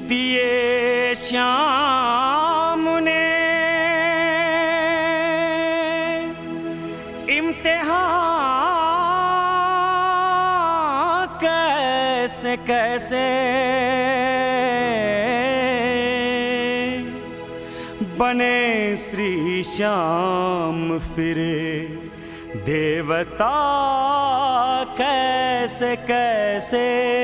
दिए श्याम ने इम्तिहान कैसे कैसे बने श्री श्याम फिरे देवता कैसे कैसे।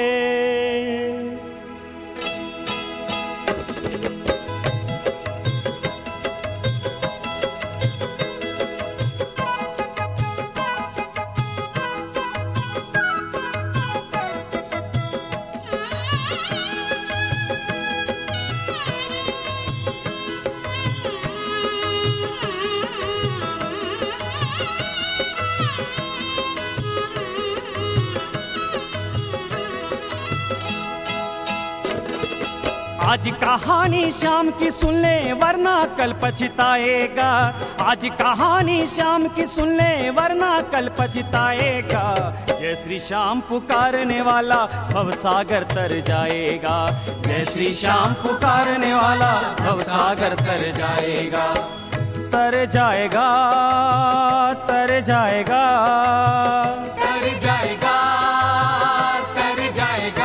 आज कहानी शाम की सुन ले वरना कल पछताएगा। आज कहानी शाम की सुन ले वरना कल पछताएगा। जय श्री श्याम पुकारने वाला भवसागर तर जाएगा। जय श्री श्याम पुकारने वाला भवसागर तर जाएगा। तर जाएगा तर जाएगा तर जाएगा तर जाएगा।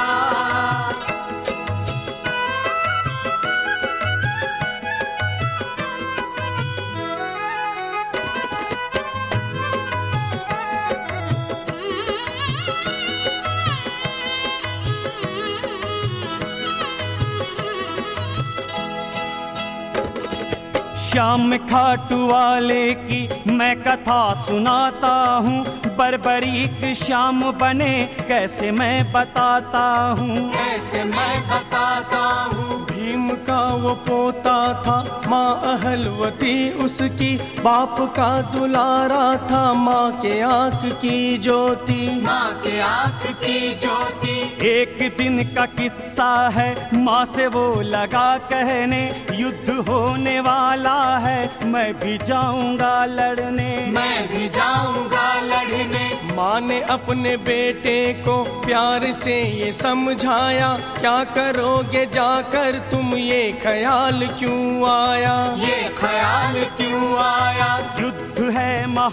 श्याम खाटू वाले की मैं कथा सुनाता हूँ। बर्बरीक श्याम बने कैसे मैं बताता हूँ। कैसे मैं बताता हूँ। भीम का वो पोता था माँ अहलवती उसकी। बाप का दुलारा था माँ के आँख की ज्योति। माँ के आँख की ज्योति। एक दिन का किस्सा है माँ से वो लगा कहने युद्ध होने वाला है मैं भी जाऊंगा लड़ने। मैं भी जाऊंगा लड़ने। माँ ने अपने बेटे को प्यार से ये समझाया क्या करोगे जाकर तुम ये ख्याल क्यों आया। ये ख्याल क्यों आया। युद्ध है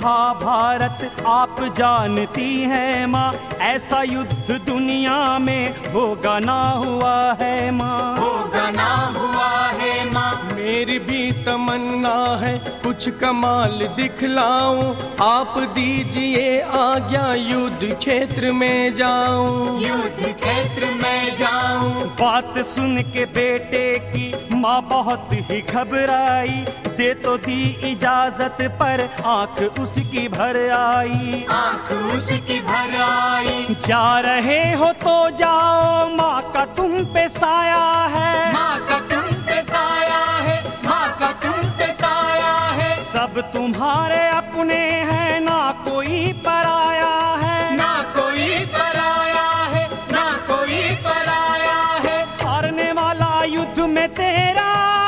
महाभारत आप जानती हैं माँ। ऐसा युद्ध दुनिया में होगा ना हुआ है माँ। होगा ना हुआ है माँ। मेरी भी तमन्ना है कुछ कमाल दिखलाऊं। आप दीजिए आज्ञा युद्ध क्षेत्र में जाऊं। युद्ध क्षेत्र में जाऊं। बात सुन के बेटे की माँ बहुत ही घबराई। दे तो दी इजाजत पर आंख उसकी भर आई। आंख उसकी भर आई। जा रहे हो तो जाओ माँ का तुम पे साया है। माँ का तुम पे साया है। माँ का तुम पे साया है। सब तुम्हारे अपने हैं ना कोई पराया है। ना कोई पराया है। ना कोई पराया है। हारने वाला युद्ध में तेरा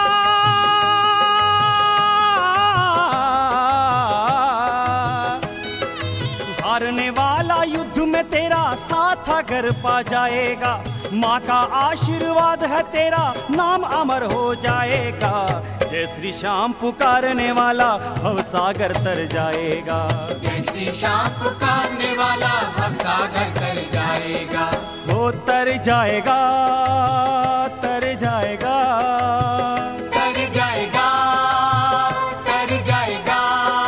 हारने वाला युद्ध में तेरा साथ अगर पा जाएगा। माँ का आशीर्वाद है तेरा नाम अमर हो जाएगा। जय श्री श्याम पुकारने वाला भवसागर तर जाएगा। जय श्री श्याम पुकारने वाला भवसागर तर जाएगा। वो तर जाएगा तर जाएगा तर जाएगा तर जाएगा।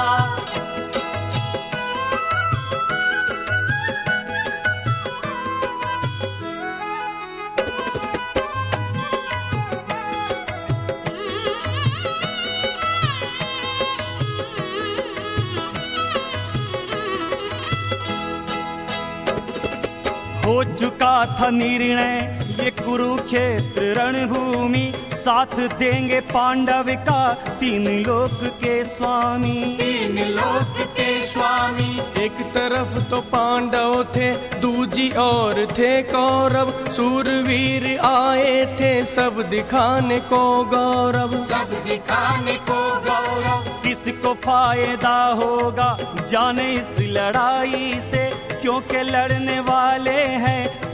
हो चुका था निर्णय ये कुरुक्षेत्र रणभूमि। साथ देंगे पांडव का तीन लोक के स्वामी। तीन लोक के स्वामी। एक तरफ तो पांडव थे दूजी ओर थे कौरव। सूरवीर आए थे सब दिखाने को गौरव। सब दिखाने को गौरव। किसको फायदा होगा जाने इस लड़ाई से। क्योंकि लड़ने वाले हैं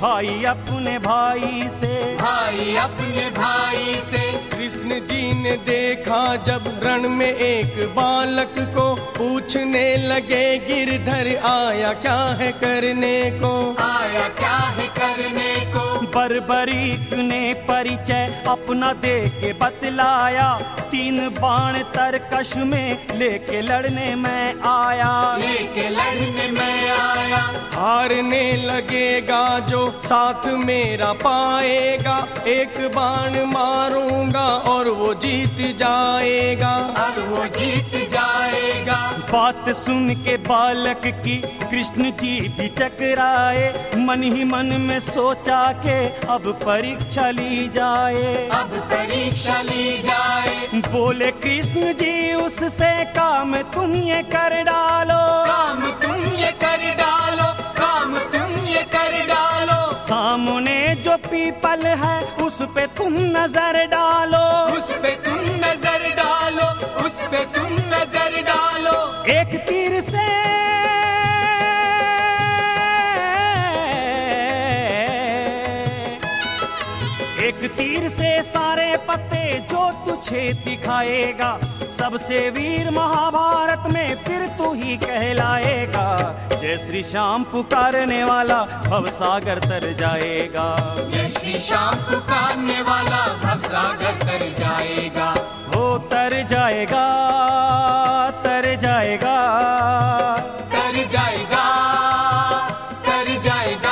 भाई अपने भाई से, भाई अपने भाई से। कृष्ण जी ने देखा जब रण में एक बालक को, पूछने लगे गिरधर आया क्या है करने को, आया क्या है करने को। बर्बरीक ने परिचय अपना दे के बतलाया, 3 बाण तरकश में लेके लड़ने में आया, लेके लड़ने में आया। हारने लगेगा जो साथ मेरा पाएगा, एक बाण मारूंगा और वो जीत जाएगा, और वो जीत जाएगा। बात सुन के बालक की कृष्ण जी भी चकराए, मन ही मन में सोचा के अब परीक्षा ली जाए, अब परीक्षा ली जाए। बोले कृष्ण जी उससे काम तुम ये कर डालो, काम तुम ये कर डालो, काम तुम ये कर डालो। सामने जो पीपल है उस पे तुम नजर डालो, उस पे तुम नजर डालो, उस पे तुम नजर डालो। एक तीर से सारे पत्ते जो तुझे दिखाएगा, सबसे वीर महाभारत में फिर तू ही कहलाएगा। जय श्री श्याम पुकारने वाला भवसागर तर जाएगा, जय श्री श्याम पुकारने वाला भवसागर तर जाएगा। हो तर जाएगा, तर जाएगा, तर जाएगा, तर जाएगा।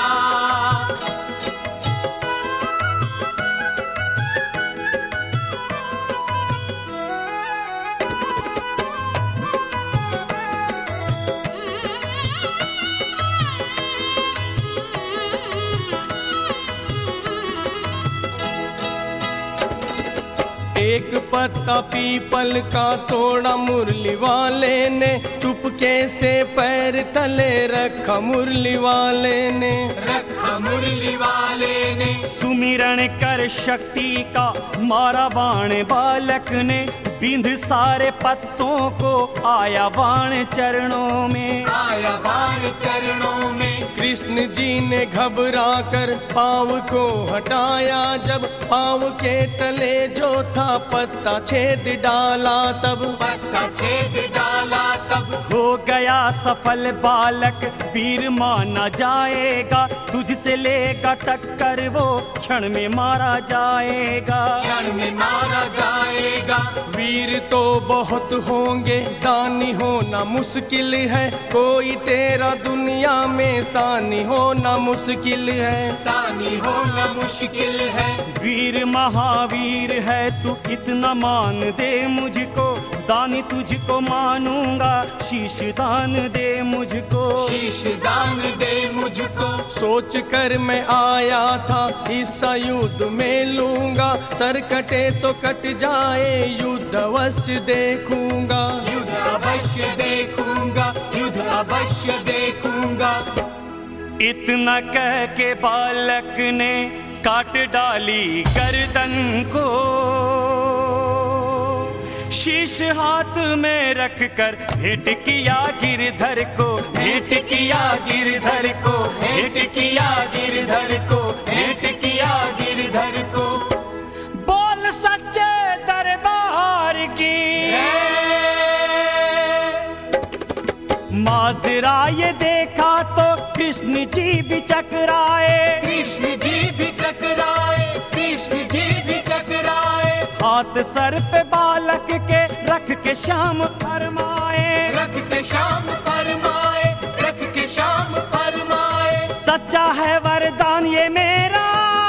एक पत्ता पीपल का तोड़ा मुरली वाले ने, चुपके से पैर तले रखा मुरली वाले ने, रखा मुरली वाले ने। सुमिरन कर शक्ति का मारा बाण बालक ने, बिंध सारे पत्तों को आया बाण चरणों में, आया बाण चरणों में। कृष्ण जी ने घबरा कर पाँव को हटाया, जब पाँव के तले जो था पत्ता छेद डाला, तब पत्ता छेद डाला तब हो गया सफल बालक वीर माना जाएगा, तुझसे लेगा टक्कर वो क्षण में मारा जाएगा, क्षण में मारा जाएगा। वीर तो बहुत होंगे दानी होना मुश्किल है, कोई तेरा दुनिया में सानी होना मुश्किल है, सानी होना मुश्किल है। वीर महावीर है तू इतना मान दे मुझको, दानी तुझको मानूंगा, शीश दान दे मुझको, शीश दान दे मुझको। सोच कर मैं आया था इस युद्ध में लूंगा, सर कटे तो कट जाए युद्ध अवश्य देखूंगा, युद्ध अवश्य देखूंगा, युद्ध अवश्य देखूंगा। इतना कह के बालक ने काट डाली गर्दन को, शीश हाथ में रख कर भेंट किया गिरधर को, भेंट किया गिरधर को, भेंट किया गिरधर को, भेंट किया गिरधर को। बोल सच्चे दरबार की माजरा ये देखा तो कृष्ण जी भी चकराए, कृष्ण जी भी चकराए, कृष्ण जी भी चकराए। हाथ सर पे बालक के रख के श्याम फरमाए, रख के श्याम फरमाए, रख के श्याम फरमाए। सच्चा है वरदान ये मेरा,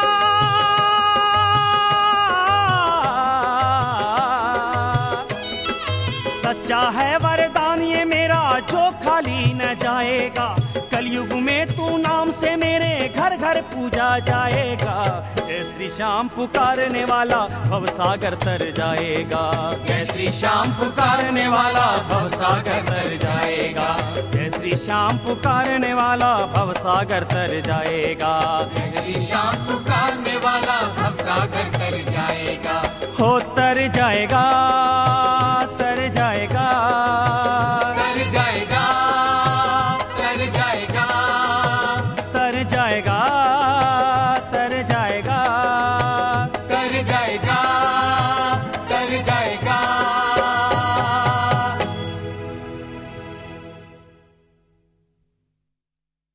सच्चा है वरदान ये मेरा जो खाली न जाएगा, कलयुग में तू नाम से मेरे घर घर पूजा जाएगा। जय श्री श्याम पुकारने वाला भवसागर तर जाएगा, जय श्री श्याम पुकारने वाला भवसागर तर जाएगा, जय श्री श्याम पुकारने वाला भवसागर तर जाएगा, जय श्री श्याम पुकारने वाला भवसागर तर जाएगा। हो तर जाएगा,